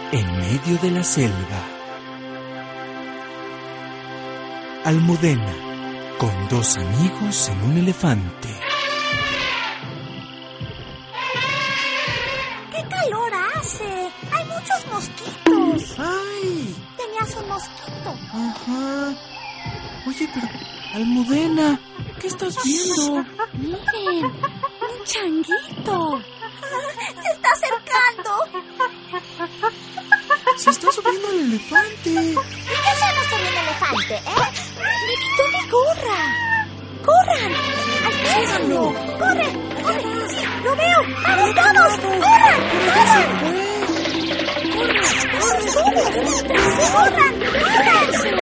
en medio de la selva. Almudena, con dos amigos en un elefante. ¡Qué calor hace! ¡Hay muchos mosquitos! ¡Ay! Tenías un mosquito. Ajá. Oye, pero, Almudena, ¿qué estás viendo? Miren, un changuito. Se está acercando. Se está subiendo el elefante. ¿Y qué hacemos con el elefante, Me quitó mi gorra. ¡Corran! ¡Alcánzalo! ¡Corre! ¡Corre! ¡Sí, lo veo! ¡Vamos todos! ¡Corran! ¡Corran! ¡Corran! ¡Corran! ¡Corran! ¡Corran!